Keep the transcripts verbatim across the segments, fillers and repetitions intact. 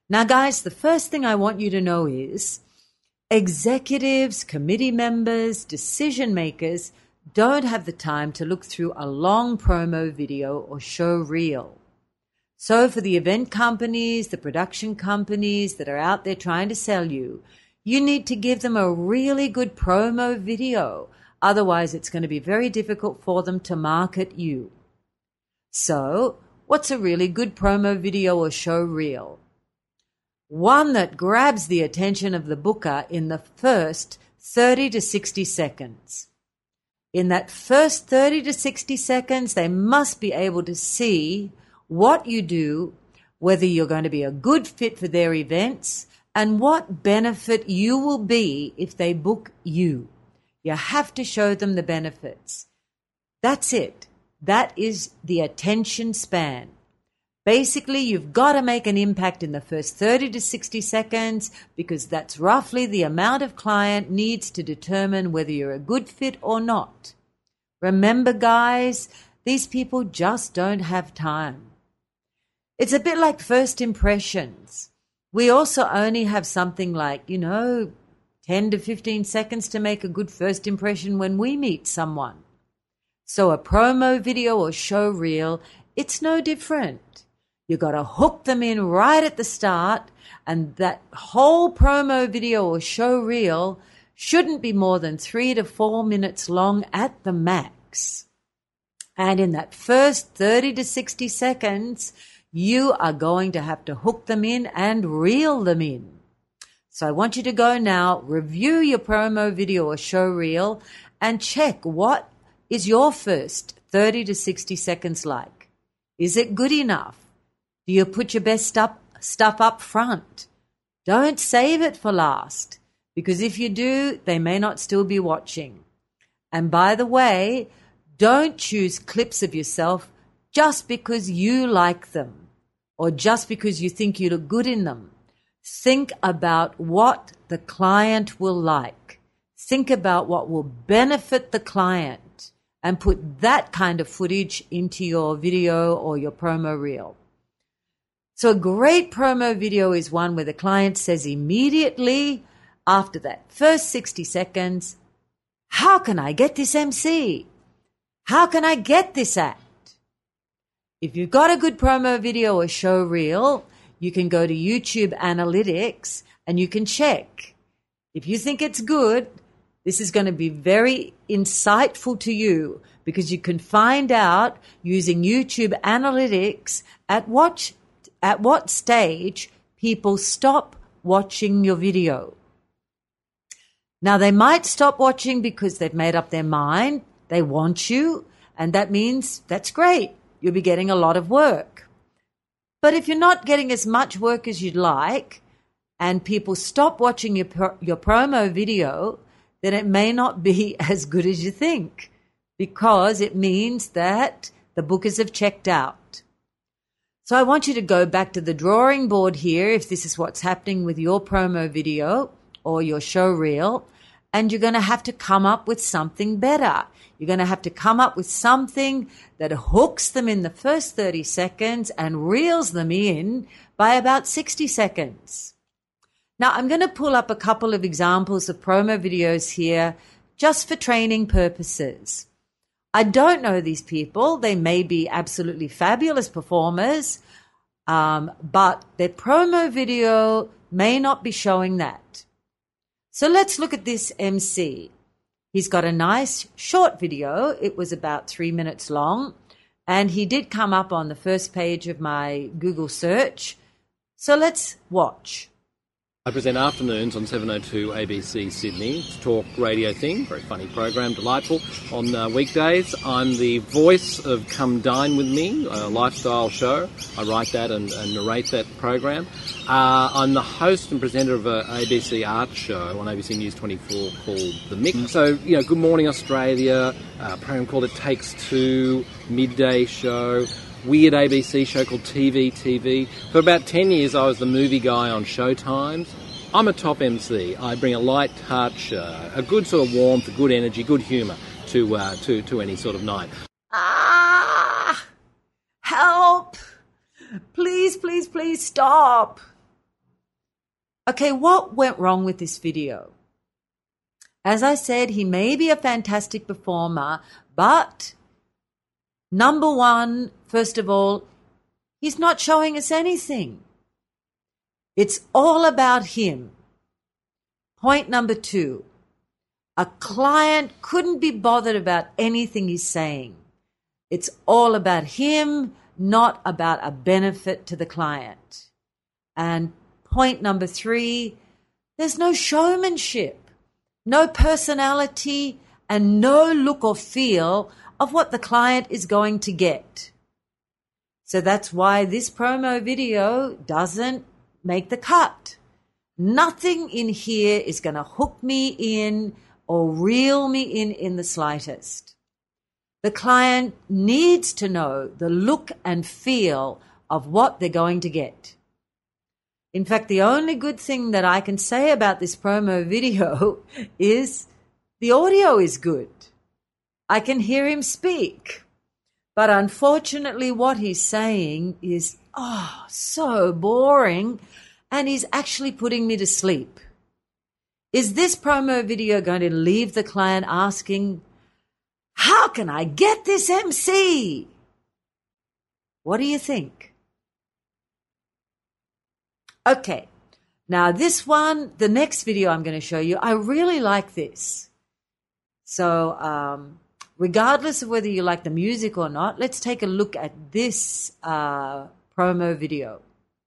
Now, guys, the first thing I want you to know is executives, committee members, decision makers don't have the time to look through a long promo video or show reel. So for the event companies, the production companies that are out there trying to sell you, you need to give them a really good promo video. Otherwise, it's going to be very difficult for them to market you. So, what's a really good promo video or show reel? One that grabs the attention of the booker in the first thirty to sixty seconds. In that first thirty to sixty seconds, they must be able to see what you do, whether you're going to be a good fit for their events, and what benefit you will be if they book you. You have to show them the benefits. That's it. That is the attention span. Basically, you've got to make an impact in the first thirty to sixty seconds because that's roughly the amount of client needs to determine whether you're a good fit or not. Remember, guys, these people just don't have time. It's a bit like first impressions. We also only have something like, you know, ten to fifteen seconds to make a good first impression when we meet someone. So a promo video or show reel, it's no different. You got to hook them in right at the start, and that whole promo video or show reel shouldn't be more than three to four minutes long at the max. And in that first thirty to sixty seconds, you are going to have to hook them in and reel them in. So I want you to go now, review your promo video or show reel, and check what is your first thirty to sixty seconds like. Is it good enough? Do you put your best stuff, stuff up front? Don't save it for last, because if you do, they may not still be watching. And by the way, don't choose clips of yourself just because you like them or just because you think you look good in them. Think about what the client will like. Think about what will benefit the client and put that kind of footage into your video or your promo reel. So a great promo video is one where the client says immediately after that first sixty seconds, how can I get this M C? How can I get this act? If you've got a good promo video or show reel, you can go to YouTube Analytics and you can check. If you think it's good, this is going to be very insightful to you because you can find out using YouTube Analytics at what, at what stage people stop watching your video. Now, they might stop watching because they've made up their mind. They want you, and that means that's great. You'll be getting a lot of work. But if you're not getting as much work as you'd like and people stop watching your pro- your promo video, then it may not be as good as you think because it means that the bookers have checked out. So I want you to go back to the drawing board here if this is what's happening with your promo video or your show reel, and you're going to have to come up with something better. You're going to have to come up with something that hooks them in the first thirty seconds and reels them in by about sixty seconds. Now, I'm going to pull up a couple of examples of promo videos here just for training purposes. I don't know these people. They may be absolutely fabulous performers, um, but their promo video may not be showing that. So let's look at this M C. He's got a nice short video. It was about three minutes long, and he did come up on the first page of my Google search. So let's watch. I present afternoons on seven oh two A B C Sydney. It's a talk radio thing, very funny program, delightful. On uh, weekdays, I'm the voice of Come Dine With Me, a lifestyle show. I write that and, and narrate that program. Uh, I'm the host and presenter of a A B C art show on A B C News twenty-four called The Mix. So, you know, Good Morning Australia, a program called It Takes Two, midday show, weird A B C show called T V T V. For about ten years, I was the movie guy on Showtimes. I'm a top M C. I bring a light touch, uh, a good sort of warmth, a good energy, good humour to uh, to to any sort of night. Ah! Help! Please, please, please stop. Okay, what went wrong with this video? As I said, he may be a fantastic performer, but number one, first of all, he's not showing us anything. It's all about him. Point number two, a client couldn't be bothered about anything he's saying. It's all about him, not about a benefit to the client. And point number three, there's no showmanship, no personality, and no look or feel of what the client is going to get. So that's why this promo video doesn't make the cut. Nothing in here is going to hook me in or reel me in in the slightest. The client needs to know the look and feel of what they're going to get. In fact, the only good thing that I can say about this promo video is the audio is good. I can hear him speak. But unfortunately, what he's saying is, oh, so boring, and he's actually putting me to sleep. Is this promo video going to leave the client asking, how can I get this M C? What do you think? Okay, now this one, the next video I'm going to show you, I really like this. So um, regardless of whether you like the music or not, let's take a look at this uh, promo video.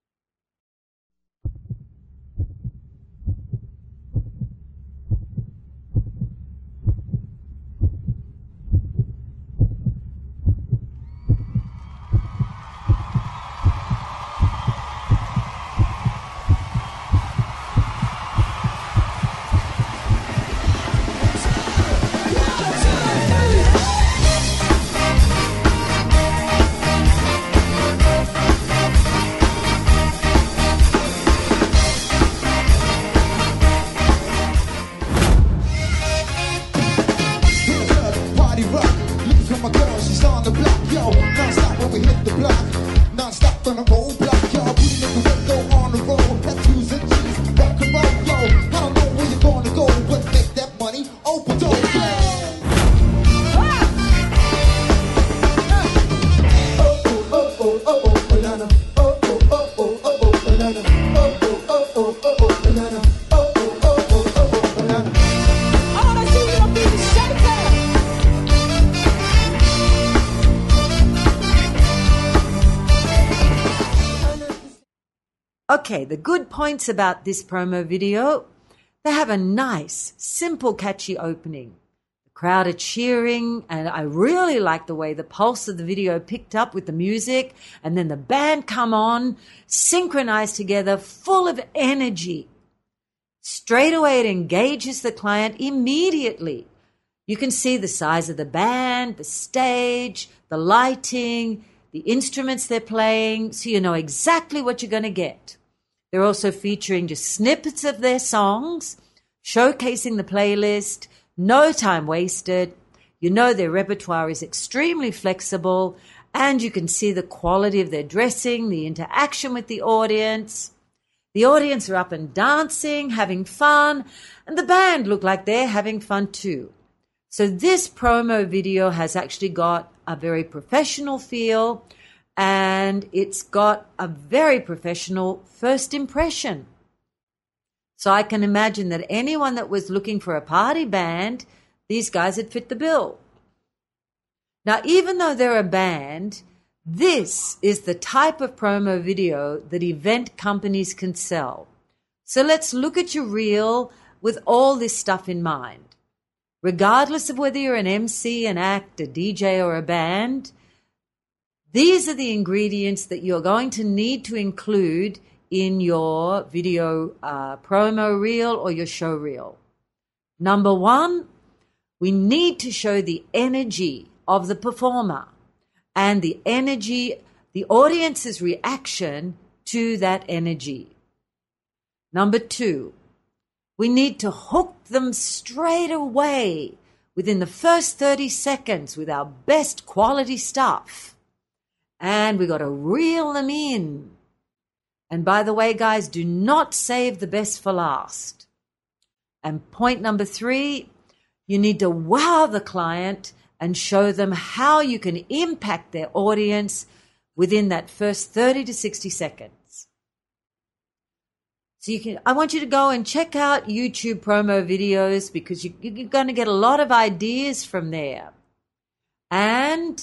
Okay, the good points about this promo video, they have a nice, simple, catchy opening. The crowd are cheering, and I really like the way the pulse of the video picked up with the music, and then the band come on, synchronized together, full of energy. Straight away, it engages the client immediately. You can see the size of the band, the stage, the lighting, the instruments they're playing, so you know exactly what you're going to get. They're also featuring just snippets of their songs, showcasing the playlist, no time wasted. You know their repertoire is extremely flexible, and you can see the quality of their dressing, the interaction with the audience. The audience are up and dancing, having fun, and the band look like they're having fun too. So this promo video has actually got a very professional feel, and it's got a very professional first impression. So I can imagine that anyone that was looking for a party band, these guys would fit the bill. Now, even though they're a band, this is the type of promo video that event companies can sell. So let's look at your reel with all this stuff in mind. Regardless of whether you're an M C, an act, a D J, or a band, these are the ingredients that you're going to need to include in your video uh, promo reel or your show reel. Number one, we need to show the energy of the performer and the energy, the audience's reaction to that energy. Number two, we need to hook them straight away within the first thirty seconds with our best quality stuff. And we got to reel them in. And by the way, guys, do not save the best for last. And point number three, you need to wow the client and show them how you can impact their audience within that first thirty to sixty seconds. So you can, I want you to go and check out YouTube promo videos because you, you're going to get a lot of ideas from there. And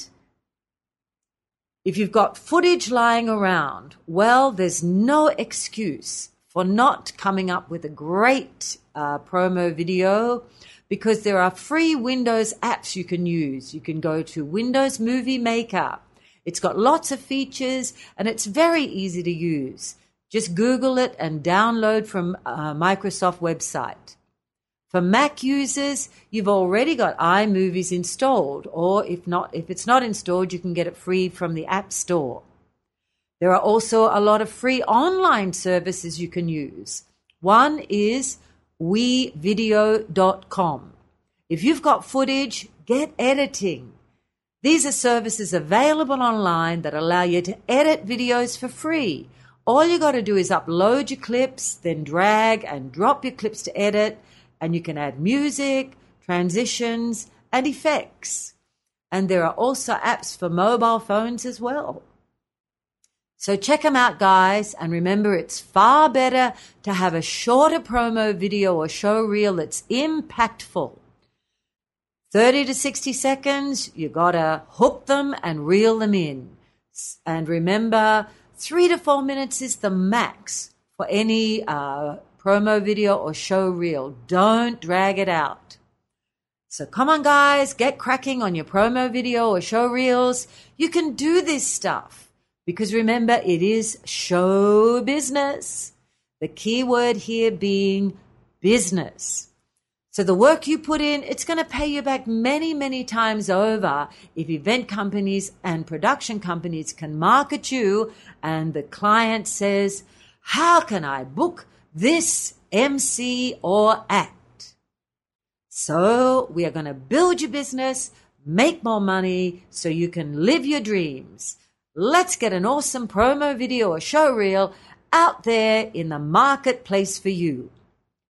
if you've got footage lying around, well, there's no excuse for not coming up with a great uh, promo video because there are free Windows apps you can use. You can go to Windows Movie Maker. It's got lots of features and it's very easy to use. Just Google it and download from uh, Microsoft website. For Mac users, you've already got iMovies installed, or if not, if it's not installed, you can get it free from the App Store. There are also a lot of free online services you can use. One is we video dot com. If you've got footage, get editing. These are services available online that allow you to edit videos for free. All you got to do is upload your clips, then drag and drop your clips to edit, and you can add music, transitions, and effects. And there are also apps for mobile phones as well. So check them out, guys, and remember it's far better to have a shorter promo video or show reel that's impactful. thirty to sixty seconds, you got to hook them and reel them in. And remember, Three to four minutes is the max for any uh, promo video or show reel. Don't drag it out. So come on, guys, get cracking on your promo video or show reels. You can do this stuff because remember, it is show business. The key word here being business. So the work you put in, it's going to pay you back many, many times over if event companies and production companies can market you and the client says, how can I book this M C or act? So we are going to build your business, make more money so you can live your dreams. Let's get an awesome promo video or show reel out there in the marketplace for you.